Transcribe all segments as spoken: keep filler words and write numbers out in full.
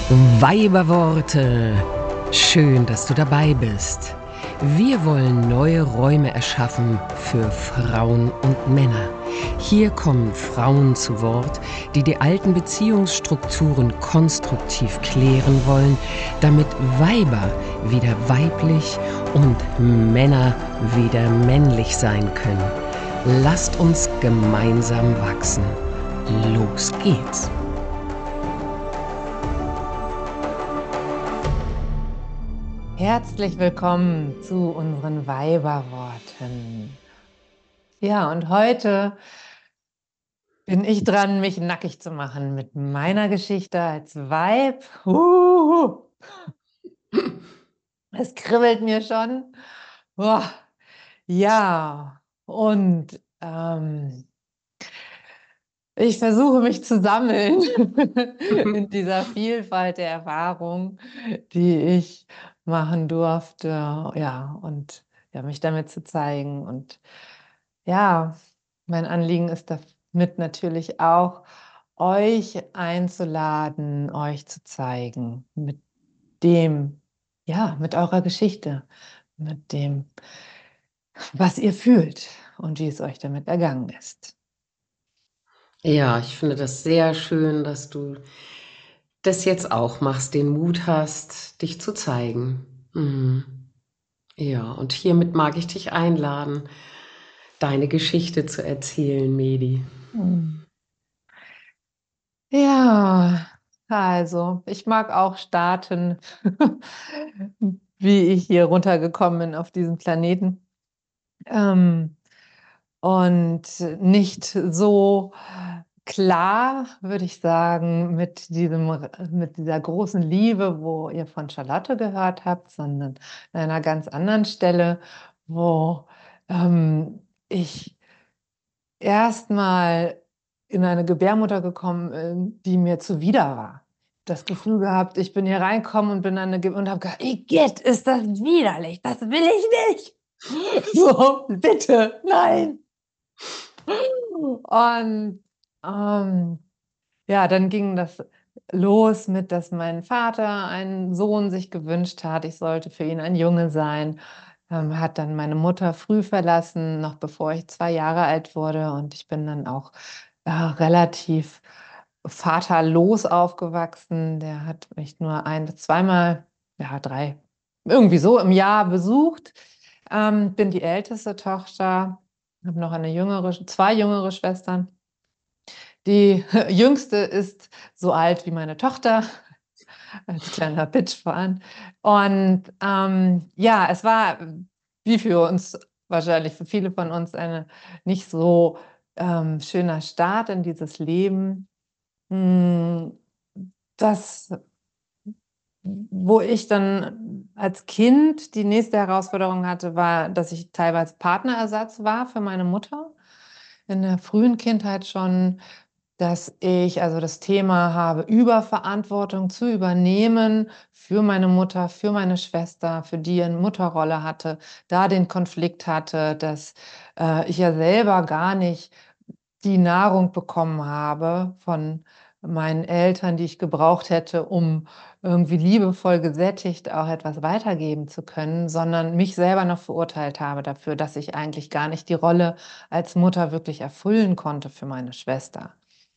Weiberworte. Schön, dass du dabei bist. Wir wollen neue Räume erschaffen für Frauen und Männer. Hier kommen Frauen zu Wort, die die alten Beziehungsstrukturen konstruktiv klären wollen, damit Weiber wieder weiblich und Männer wieder männlich sein können. Lasst uns gemeinsam wachsen. Los geht's! Herzlich willkommen zu unseren Weiberworten. Ja, und heute bin ich dran, mich nackig zu machen mit meiner Geschichte als Weib. Huhu. Es kribbelt mir schon. Boah. Ja, und ähm, ich versuche mich zu sammeln in dieser Vielfalt der Erfahrungen, die ich machen durfte, ja, und ja, mich damit zu zeigen. Und ja, mein Anliegen ist damit natürlich auch, euch einzuladen, euch zu zeigen, mit dem, ja, mit eurer Geschichte, mit dem, was ihr fühlt und wie es euch damit ergangen ist. Ja, ich finde das sehr schön, dass du das jetzt auch machst, den Mut hast, dich zu zeigen. Mhm. Ja, und hiermit mag ich dich einladen, deine Geschichte zu erzählen, Medi. Hm. Ja, also ich mag auch starten, wie ich hier runtergekommen bin auf diesen Planeten. Ähm, und nicht so klar, würde ich sagen, mit diesem, R- mit dieser großen Liebe, wo ihr von Charlotte gehört habt, sondern an einer ganz anderen Stelle, wo ähm, ich erstmal in eine Gebärmutter gekommen, ähm, die mir zuwider war. Das Gefühl gehabt, ich bin hier reingekommen und bin an eine Ge und habe gedacht: „Igitt, ist das widerlich, das will ich nicht. So, bitte, nein." Und, ähm, ja, dann ging das los mit, dass mein Vater einen Sohn sich gewünscht hat. Ich sollte für ihn ein Junge sein. Ähm, hat dann meine Mutter früh verlassen, noch bevor ich zwei Jahre alt wurde. Und ich bin dann auch äh, relativ vaterlos aufgewachsen. Der hat mich nur ein bis zweimal, ja, drei, irgendwie so im Jahr besucht. Ähm, bin die älteste Tochter, habe noch eine jüngere, zwei jüngere Schwestern. Die jüngste ist so alt wie meine Tochter, als kleiner Pitch voran. Und ähm, ja, es war wie für uns, wahrscheinlich für viele von uns, ein nicht so ähm, schöner Start in dieses Leben. Hm, das, wo ich dann als Kind die nächste Herausforderung hatte, war, dass ich teilweise Partnerersatz war für meine Mutter. In der frühen Kindheit schon, dass ich also das Thema habe, Überverantwortung zu übernehmen für meine Mutter, für meine Schwester, für die eine Mutterrolle hatte, da den Konflikt hatte, dass äh, ich ja selber gar nicht die Nahrung bekommen habe von meinen Eltern, die ich gebraucht hätte, um irgendwie liebevoll gesättigt auch etwas weitergeben zu können, sondern mich selber noch verurteilt habe dafür, dass ich eigentlich gar nicht die Rolle als Mutter wirklich erfüllen konnte für meine Schwester.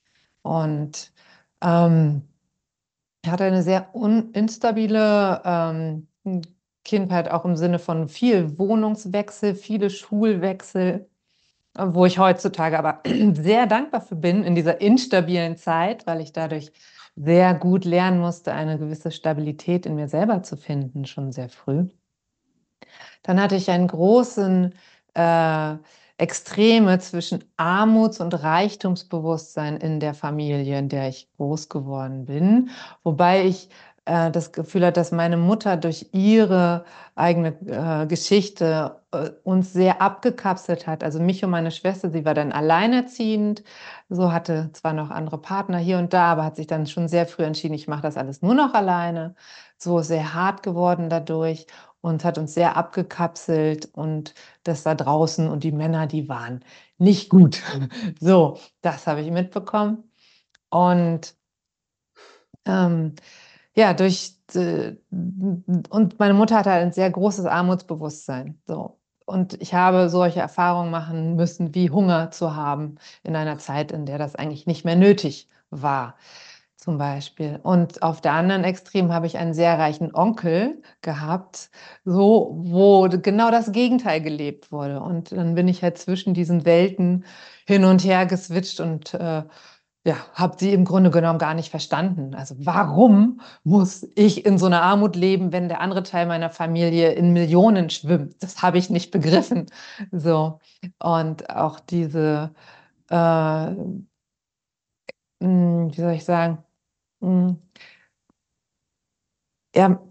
Und ähm, ich hatte eine sehr un instabile ähm, Kindheit, auch im Sinne von viel Wohnungswechsel, viele Schulwechsel, äh, wo ich heutzutage aber sehr dankbar für bin in dieser instabilen Zeit, weil ich dadurch sehr gut lernen musste, eine gewisse Stabilität in mir selber zu finden, schon sehr früh. Dann hatte ich einen großen äh, Extreme zwischen Armuts- und Reichtumsbewusstsein in der Familie, in der ich groß geworden bin, wobei ich äh, das Gefühl hatte, dass meine Mutter durch ihre eigene äh, Geschichte äh, uns sehr abgekapselt hat. Also mich und meine Schwester, sie war dann alleinerziehend, so hatte zwar noch andere Partner hier und da, aber hat sich dann schon sehr früh entschieden, ich mache das alles nur noch alleine. So sehr hart geworden dadurch und hat uns sehr abgekapselt und das da draußen und die Männer, die waren nicht gut. So, das habe ich mitbekommen. Und ähm, ja, durch, äh, und meine Mutter hatte halt ein sehr großes Armutsbewusstsein, so. Und ich habe solche Erfahrungen machen müssen, wie Hunger zu haben in einer Zeit, in der das eigentlich nicht mehr nötig war, zum Beispiel. Und auf der anderen Extrem habe ich einen sehr reichen Onkel gehabt, so, wo genau das Gegenteil gelebt wurde. Und dann bin ich halt zwischen diesen Welten hin und her geswitcht und äh, ja, habe sie im Grunde genommen gar nicht verstanden. Also warum muss ich in so einer Armut leben, wenn der andere Teil meiner Familie in Millionen schwimmt? Das habe ich nicht begriffen. So. Und auch diese, äh, mh, wie soll ich sagen, mh, ja,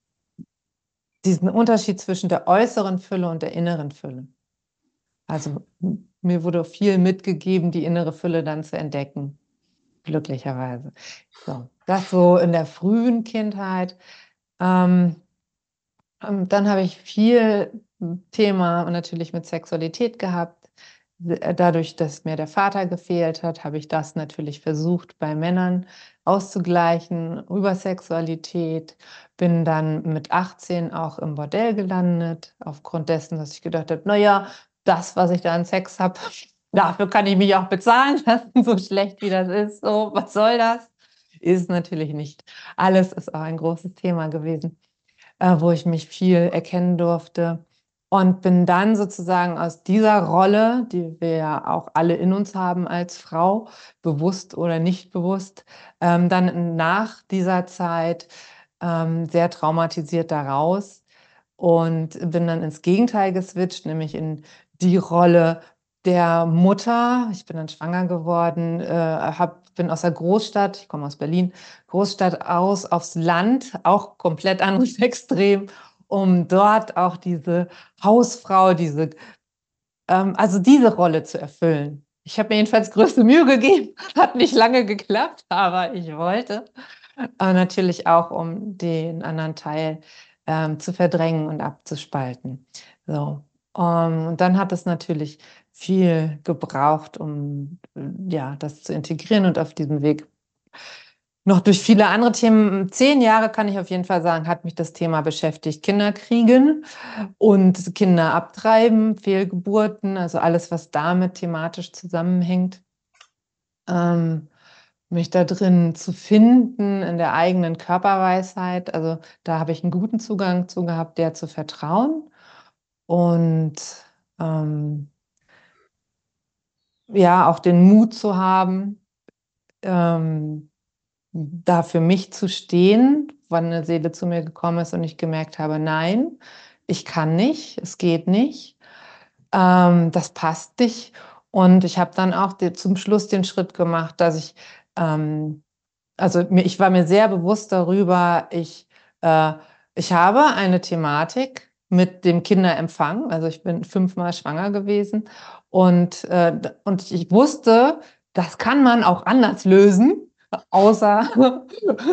diesen Unterschied zwischen der äußeren Fülle und der inneren Fülle. Also m- mir wurde viel mitgegeben, die innere Fülle dann zu entdecken, glücklicherweise. So, das so in der frühen Kindheit. Ähm, ähm, dann habe ich viel Thema natürlich mit Sexualität gehabt. Äh, Dadurch, dass mir der Vater gefehlt hat, habe ich das natürlich versucht, bei Männern auszugleichen über Sexualität. Bin dann mit achtzehn auch im Bordell gelandet, aufgrund dessen, dass ich gedacht habe, naja, das, was ich da an Sex habe, dafür kann ich mich auch bezahlen lassen, so schlecht wie das ist. So, was soll das? Ist natürlich nicht. Alles ist auch ein großes Thema gewesen, äh, wo ich mich viel erkennen durfte. Und bin dann sozusagen aus dieser Rolle, die wir ja auch alle in uns haben als Frau, bewusst oder nicht bewusst, ähm, dann nach dieser Zeit ähm, sehr traumatisiert daraus und bin dann ins Gegenteil geswitcht, nämlich in die Rolle der Mutter. Ich bin dann schwanger geworden, äh, hab, bin aus der Großstadt, ich komme aus Berlin, Großstadt aus, aufs Land, auch komplett anderes Extrem, um dort auch diese Hausfrau, diese, ähm, also diese Rolle zu erfüllen. Ich habe mir jedenfalls größte Mühe gegeben, hat nicht lange geklappt, aber ich wollte. Aber natürlich auch, um den anderen Teil ähm, zu verdrängen und abzuspalten. So. Um, und dann hat es natürlich viel gebraucht, um äh, ja, das zu integrieren und auf diesem Weg noch durch viele andere Themen. Zehn Jahre kann ich auf jeden Fall sagen, hat mich das Thema beschäftigt. Kinder kriegen und Kinder abtreiben, Fehlgeburten, also alles, was damit thematisch zusammenhängt. Ähm, mich da drin zu finden, in der eigenen Körperweisheit. Also da habe ich einen guten Zugang zu gehabt, der zu vertrauen und ähm, ja, auch den Mut zu haben, ähm, da für mich zu stehen, wann eine Seele zu mir gekommen ist und ich gemerkt habe, nein, ich kann nicht, es geht nicht, ähm, das passt nicht. Und ich habe dann auch die, zum Schluss den Schritt gemacht, dass ich, ähm, also mir, ich war mir sehr bewusst darüber, ich, äh, ich habe eine Thematik mit dem Kinderempfang, also ich bin fünfmal schwanger gewesen und, äh, und ich wusste, das kann man auch anders lösen, außer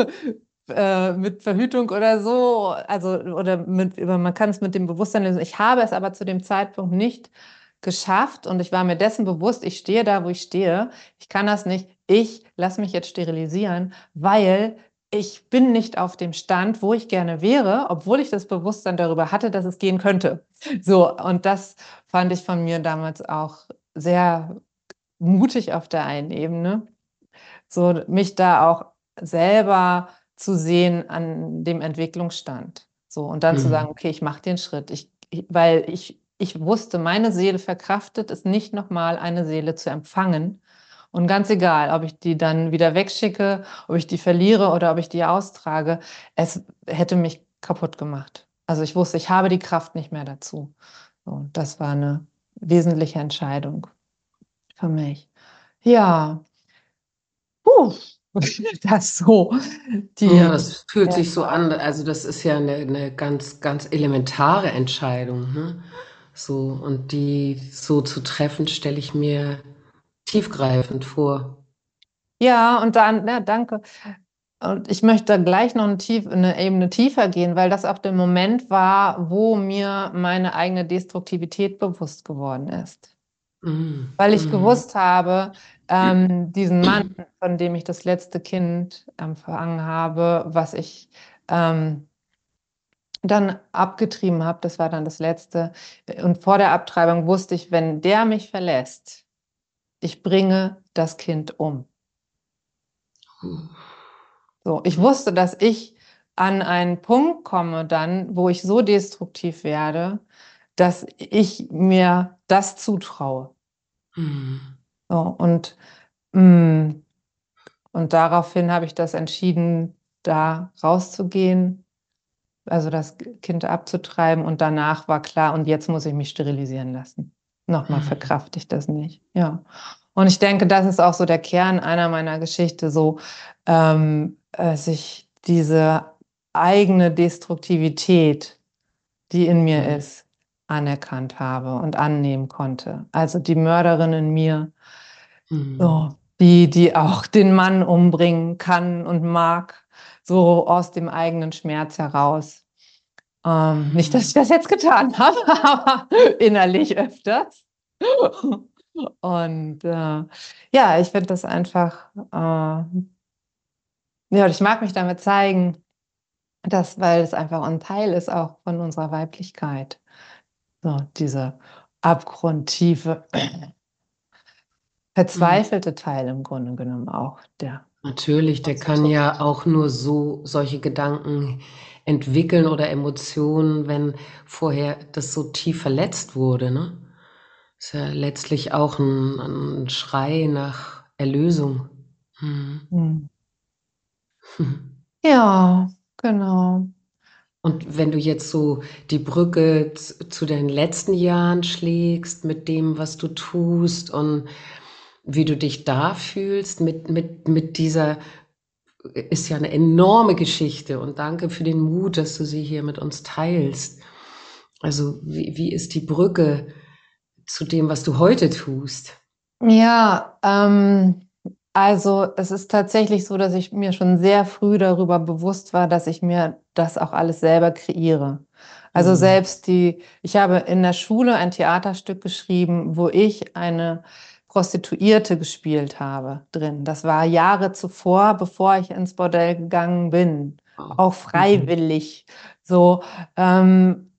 äh, mit Verhütung oder so, also oder mit, man kann es mit dem Bewusstsein lösen. Ich habe es aber zu dem Zeitpunkt nicht geschafft und ich war mir dessen bewusst, ich stehe da, wo ich stehe. Ich kann das nicht. Ich lasse mich jetzt sterilisieren, weil ich bin nicht auf dem Stand, wo ich gerne wäre, obwohl ich das Bewusstsein darüber hatte, dass es gehen könnte. So, und das fand ich von mir damals auch sehr mutig auf der einen Ebene, so mich da auch selber zu sehen an dem Entwicklungsstand. So, und dann zu sagen, Mhm. okay, ich mache den Schritt. Ich, ich, weil ich, ich wusste, meine Seele verkraftet es nicht nochmal, eine Seele zu empfangen. Und ganz egal, ob ich die dann wieder wegschicke, ob ich die verliere oder ob ich die austrage, es hätte mich kaputt gemacht. Also ich wusste, ich habe die Kraft nicht mehr dazu. So, das war eine wesentliche Entscheidung für mich. Ja, puh, das so. Ja, Die, das fühlt ja, sich so an, also das ist ja eine, eine ganz, ganz elementare Entscheidung, ne? So, und die so zu treffen, stelle ich mir tiefgreifend vor. ja, und dann, ja, danke. Und ich möchte gleich noch eine, tief, eine Ebene tiefer gehen, weil das auch der Moment war, wo mir meine eigene Destruktivität bewusst geworden ist. Mhm. weil ich Mhm. gewusst habe, ähm, diesen Mann, von dem ich das letzte Kind empfangen habe, was ich ähm, dann abgetrieben habe, das war dann das letzte. Und vor der Abtreibung wusste ich, wenn der mich verlässt, ich bringe das Kind um. So, ich wusste, dass ich an einen Punkt komme dann, wo ich so destruktiv werde, dass ich mir das zutraue. Mhm. So, und, mm, und daraufhin habe ich das entschieden, da rauszugehen, also das Kind abzutreiben. Und danach war klar, und jetzt muss ich mich sterilisieren lassen. Nochmal Mhm. verkrafte ich das nicht. Ja. Und ich denke, das ist auch so der Kern einer meiner Geschichte, so ähm, äh, sich diese eigene Destruktivität, die in mir Mhm. ist, anerkannt habe und annehmen konnte. Also die Mörderin in mir, Mhm. so, die, die auch den Mann umbringen kann und mag, so aus dem eigenen Schmerz heraus. Ähm, nicht, dass ich Mhm. das jetzt getan habe, aber innerlich öfters. Und äh, ja, ich finde das einfach, äh, ja, und ich mag mich damit zeigen, dass, weil es einfach ein Teil ist auch von unserer Weiblichkeit. So, diese abgrundtiefe, Mhm. verzweifelte Teil im Grunde genommen auch, der Natürlich, der uns kann ja trägt. auch nur so solche Gedanken entwickeln oder Emotionen, wenn vorher das so tief verletzt wurde, ne? Ist ja letztlich auch ein 'n Schrei nach Erlösung. Mhm. Hm. Ja, genau. Und wenn du jetzt so die Brücke z zu deinen letzten Jahren schlägst mit dem, was du tust und wie du dich da fühlst mit mit mit dieser ist ja eine enorme Geschichte und danke für den Mut, dass du sie hier mit uns teilst. Also, wie wie ist die Brücke zu dem, was du heute tust? Ja, ähm, also es ist tatsächlich so, dass ich mir schon sehr früh darüber bewusst war, dass ich mir das auch alles selber kreiere. Also Mhm. selbst die, ich habe in der Schule ein Theaterstück geschrieben, wo ich eine Prostituierte gespielt habe drin. Das war Jahre zuvor, bevor ich ins Bordell gegangen bin, Wow. auch Mhm. freiwillig. So, ähm,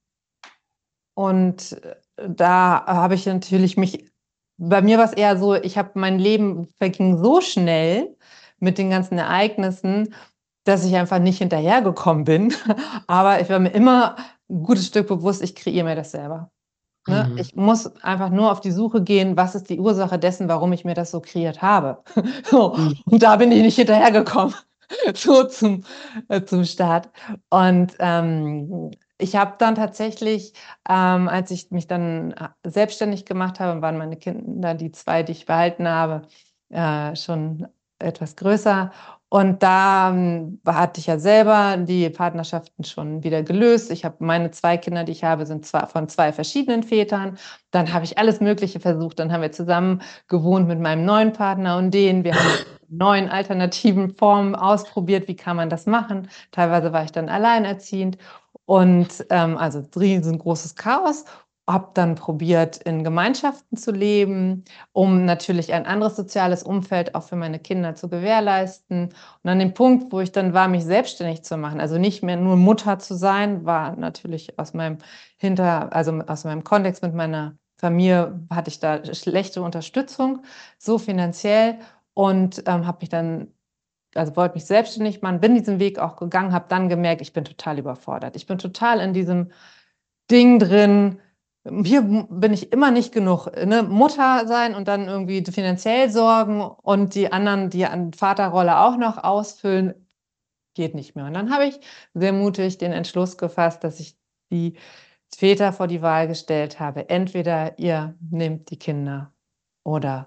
und äh, da habe ich natürlich mich, bei mir war es eher so, ich habe mein Leben verging so schnell mit den ganzen Ereignissen, dass ich einfach nicht hinterhergekommen bin. Aber ich war mir immer ein gutes Stück bewusst, ich kreiere mir das selber. Ne? Mhm. Ich muss einfach nur auf die Suche gehen, was ist die Ursache dessen, warum ich mir das so kreiert habe. So, Mhm. und da bin ich nicht hinterhergekommen, so zum, äh, zum Start. Und ähm, ich habe dann tatsächlich, ähm, als ich mich dann äh, selbstständig gemacht habe, waren meine Kinder, die zwei, die ich behalten habe, äh, schon etwas größer. Und da ähm, hatte ich ja selber die Partnerschaften schon wieder gelöst. Ich habe meine zwei Kinder, die ich habe, sind zwar von zwei verschiedenen Vätern. Dann habe ich alles Mögliche versucht. Dann haben wir zusammen gewohnt mit meinem neuen Partner und den. Wir haben neuen alternativen Formen ausprobiert. Wie kann man das machen? Teilweise war ich dann alleinerziehend und ähm, also riesengroßes Chaos. Habe dann probiert, in Gemeinschaften zu leben, um natürlich ein anderes soziales Umfeld auch für meine Kinder zu gewährleisten. Und an dem Punkt, wo ich dann war, mich selbstständig zu machen, also nicht mehr nur Mutter zu sein, war natürlich aus meinem Hinter, also aus meinem Kontext mit meiner Familie hatte ich da schlechte Unterstützung, so finanziell und ähm, habe mich dann, also wollte mich selbstständig machen, bin diesen Weg auch gegangen, habe dann gemerkt, ich bin total überfordert. Ich bin total in diesem Ding drin. Hier bin ich immer nicht genug. Ne? Mutter sein und dann irgendwie finanziell sorgen und die anderen, die an Vaterrolle auch noch ausfüllen, geht nicht mehr. Und dann habe ich sehr mutig den Entschluss gefasst, dass ich die Väter vor die Wahl gestellt habe. Entweder ihr nehmt die Kinder oder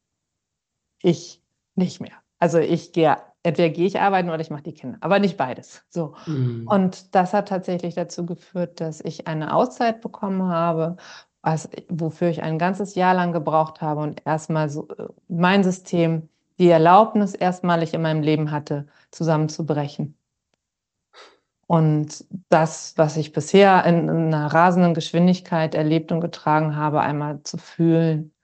ich nicht mehr. Also ich gehe, entweder gehe ich arbeiten oder ich mache die Kinder, aber nicht beides. So. Mhm. Und das hat tatsächlich dazu geführt, dass ich eine Auszeit bekommen habe, was, wofür ich ein ganzes Jahr lang gebraucht habe und erstmal so äh, mein System, die Erlaubnis erstmalig in meinem Leben hatte, zusammenzubrechen. Und das, was ich bisher in, in einer rasenden Geschwindigkeit erlebt und getragen habe, einmal zu fühlen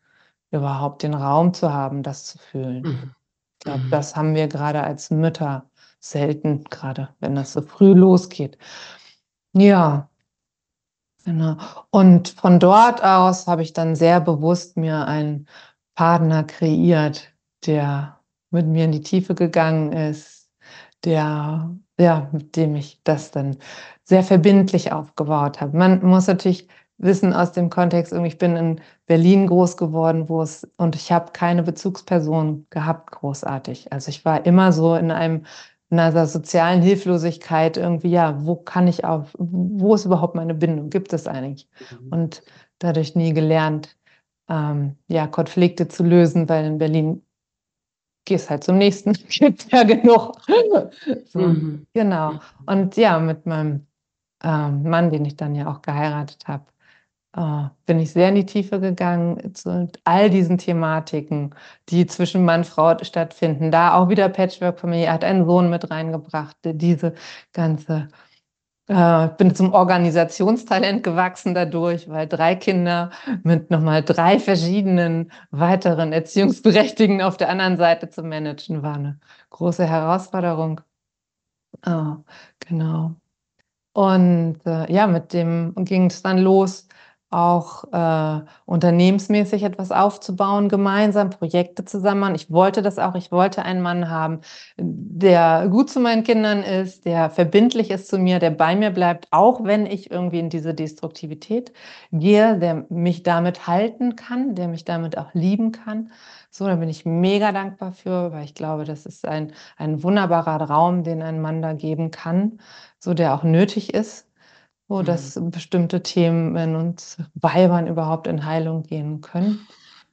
überhaupt den Raum zu haben, das zu fühlen. Mhm. Ich glaube, Mhm. das haben wir gerade als Mütter selten, gerade wenn das so früh losgeht. Ja, genau. Und von dort aus habe ich dann sehr bewusst mir einen Partner kreiert, der mit mir in die Tiefe gegangen ist, der, ja, mit dem ich das dann sehr verbindlich aufgebaut habe. Man muss natürlich wissen aus dem Kontext, irgendwie, ich bin in Berlin groß geworden, wo es, und ich habe keine Bezugsperson gehabt, großartig. Also ich war immer so in einem, in einer sozialen Hilflosigkeit irgendwie, ja, wo kann ich auf, wo ist überhaupt meine Bindung? Gibt es eigentlich? Mhm. Und dadurch nie gelernt, ähm, ja, Konflikte zu lösen, weil in Berlin gehst halt zum nächsten, gibt ja genug. So, Mhm. genau. Und ja, mit meinem ähm, Mann, den ich dann ja auch geheiratet habe, äh, bin ich sehr in die Tiefe gegangen zu all diesen Thematiken, die zwischen Mann und Frau stattfinden. Da auch wieder Patchwork-Familie, er hat einen Sohn mit reingebracht, der diese ganze äh, bin zum Organisationstalent gewachsen dadurch, weil drei Kinder mit nochmal drei verschiedenen weiteren Erziehungsberechtigten auf der anderen Seite zu managen, war eine große Herausforderung. Ah, genau. Und äh, ja, mit dem ging es dann los, auch äh, unternehmensmäßig etwas aufzubauen, gemeinsam Projekte zusammen machen. Ich wollte das auch. Ich wollte einen Mann haben, der gut zu meinen Kindern ist, der verbindlich ist zu mir, der bei mir bleibt, auch wenn ich irgendwie in diese Destruktivität gehe, der mich damit halten kann, der mich damit auch lieben kann. So, da bin ich mega dankbar für, weil ich glaube, das ist ein, ein wunderbarer Raum, den ein Mann da geben kann, so der auch nötig ist, so Mhm. dass bestimmte Themen in uns Weibern überhaupt in Heilung gehen können.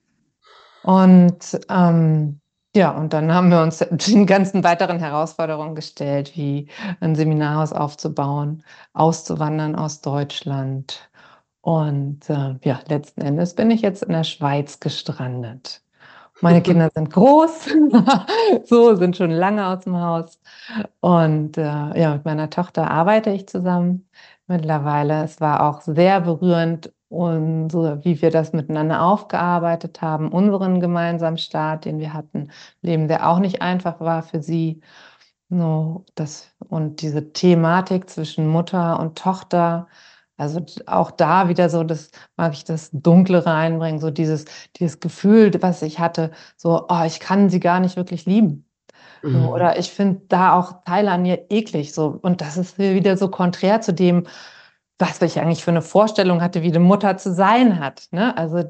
Und ähm, ja, und dann haben wir uns den ganzen weiteren Herausforderungen gestellt, wie ein Seminarhaus aufzubauen, auszuwandern aus Deutschland. Und äh, ja, letzten Endes bin ich jetzt in der Schweiz gestrandet. Meine Kinder sind groß, so sind schon lange aus dem Haus. Und äh, ja, mit meiner Tochter arbeite ich zusammen mittlerweile. Es war auch sehr berührend, und so, wie wir das miteinander aufgearbeitet haben, unseren gemeinsamen Start, den wir hatten, Leben, der auch nicht einfach war für sie. No, das, und diese Thematik zwischen Mutter und Tochter, also auch da wieder so, das mag ich das Dunkle reinbringen, so dieses, dieses Gefühl, was ich hatte, so, oh, ich kann sie gar nicht wirklich lieben. So, Mhm. oder ich finde da auch Teile an ihr eklig. So. Und das ist wieder so konträr zu dem, was ich eigentlich für eine Vorstellung hatte, wie eine Mutter zu sein hat. Ne? Also,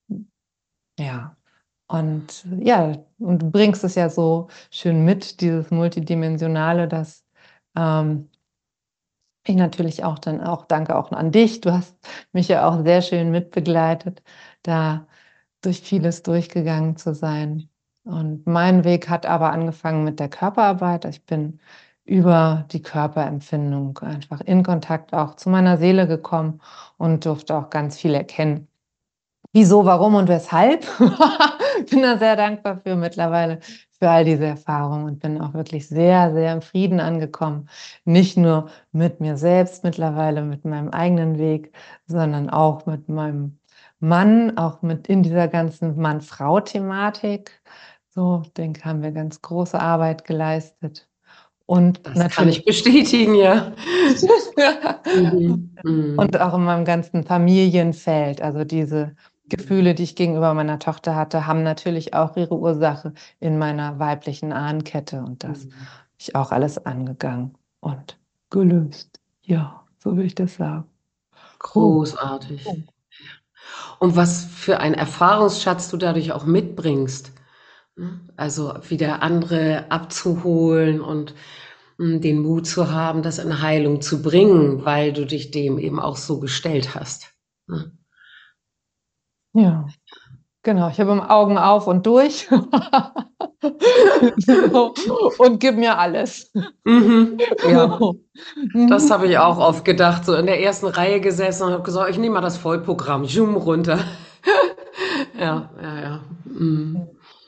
ja. Und ja, und du bringst es ja so schön mit, dieses Multidimensionale, dass ähm, ich natürlich auch dann auch danke auch an dich. Du hast mich ja auch sehr schön mitbegleitet, da durch vieles durchgegangen zu sein. Und mein Weg hat aber angefangen mit der Körperarbeit. Ich bin über die Körperempfindung einfach in Kontakt auch zu meiner Seele gekommen und durfte auch ganz viel erkennen. Wieso, warum und weshalb? Bin da sehr dankbar für mittlerweile, für all diese Erfahrungen und bin auch wirklich sehr, sehr im Frieden angekommen. Nicht nur mit mir selbst mittlerweile, mit meinem eigenen Weg, sondern auch mit meinem Mann, auch mit in dieser ganzen Mann-Frau-Thematik. So, denke, haben wir ganz große Arbeit geleistet. Und Das kann natürlich ich bestätigen, ja. Mhm. und Mhm. auch in meinem ganzen Familienfeld. Also diese Gefühle, die ich gegenüber meiner Tochter hatte, haben natürlich auch ihre Ursache in meiner weiblichen Ahnenkette. Und das habe Mhm. ich auch alles angegangen und gelöst. Ja, so will ich das sagen. Oh, Großartig. oh. Und was für ein Erfahrungsschatz du dadurch auch mitbringst, ne? Also wieder andere abzuholen und hm, den Mut zu haben, das in Heilung zu bringen, weil du dich dem eben auch so gestellt hast. Ne? Ja, genau. Ich habe im Augen auf und durch so, und gib mir alles. Mhm, ja, So. das Mhm. habe ich auch oft gedacht, so in der ersten Reihe gesessen und habe gesagt, ich nehme mal das Vollprogramm, zoom runter. Ja, ja, ja. Mhm.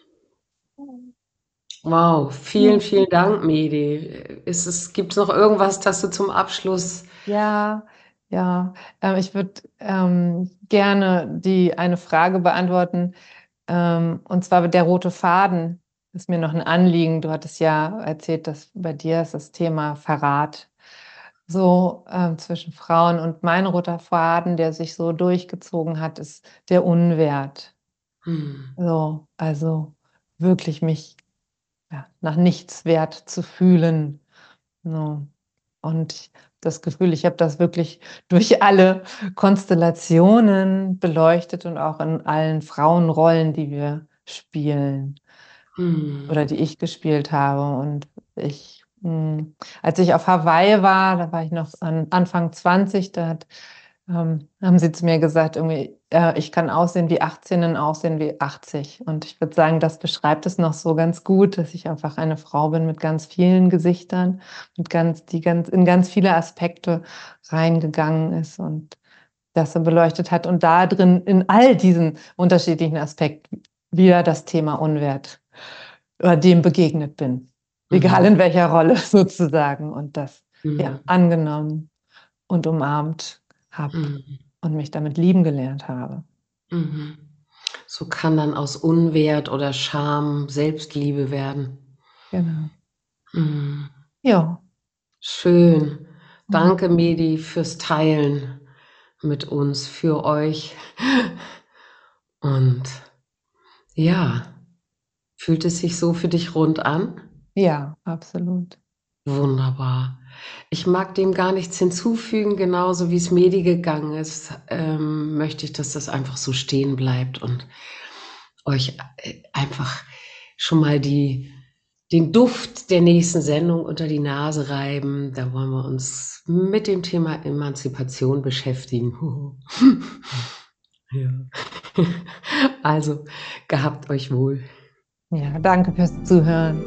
Wow, vielen, vielen Dank, Medi. Ist es, gibt es noch irgendwas, das du zum Abschluss? Ja, ja. Ähm, ich würde ähm, gerne die eine Frage beantworten. Ähm, und zwar der rote Faden ist mir noch ein Anliegen. Du hattest ja erzählt, dass bei dir ist das Thema Verrat so, ähm, zwischen Frauen, und mein roter Faden, der sich so durchgezogen hat, ist der Unwert. Mhm. So, also wirklich mich, ja, nach nichts wert zu fühlen, so. Und das Gefühl, ich habe das wirklich durch alle Konstellationen beleuchtet und auch in allen Frauenrollen, die wir spielen Mhm. oder die ich gespielt habe. Und ich, hm als ich auf Hawaii war, da war ich noch an Anfang zwanzig, da hat ähm, haben sie zu mir gesagt irgendwie, äh, ich kann aussehen wie achtzehn und aussehen wie achtzig. Und ich würde sagen, das beschreibt es noch so ganz gut, dass ich einfach eine Frau bin mit ganz vielen Gesichtern, mit ganz die ganz in ganz viele Aspekte reingegangen ist und das so beleuchtet hat und da drin in all diesen unterschiedlichen Aspekten wieder das Thema Unwert oder dem begegnet bin, egal Mhm. in welcher Rolle sozusagen, und das, ja, Mhm. angenommen und umarmt habe Mhm. und mich damit lieben gelernt habe. Mhm. So kann dann aus Unwert oder Scham Selbstliebe werden. Genau. Mhm. Ja. Schön. Mhm. Danke, Medi, fürs Teilen mit uns, für euch. Und ja, fühlt es sich so für dich rund an? Ja, absolut. Wunderbar. Ich mag dem gar nichts hinzufügen, genauso wie es Medi gegangen ist, ähm, möchte ich, dass das einfach so stehen bleibt und euch äh, einfach schon mal die den Duft der nächsten Sendung unter die Nase reiben. Da wollen wir uns mit dem Thema Emanzipation beschäftigen. Ja. Also, gehabt euch wohl. Ja, danke fürs Zuhören.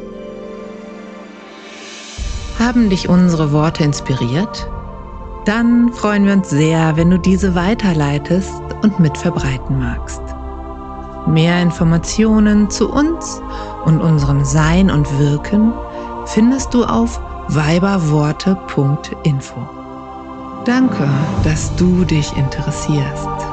Haben dich unsere Worte inspiriert? Dann freuen wir uns sehr, wenn du diese weiterleitest und mitverbreiten magst. Mehr Informationen zu uns und unserem Sein und Wirken findest du auf weiberworte punkt info. Danke, dass du dich interessierst.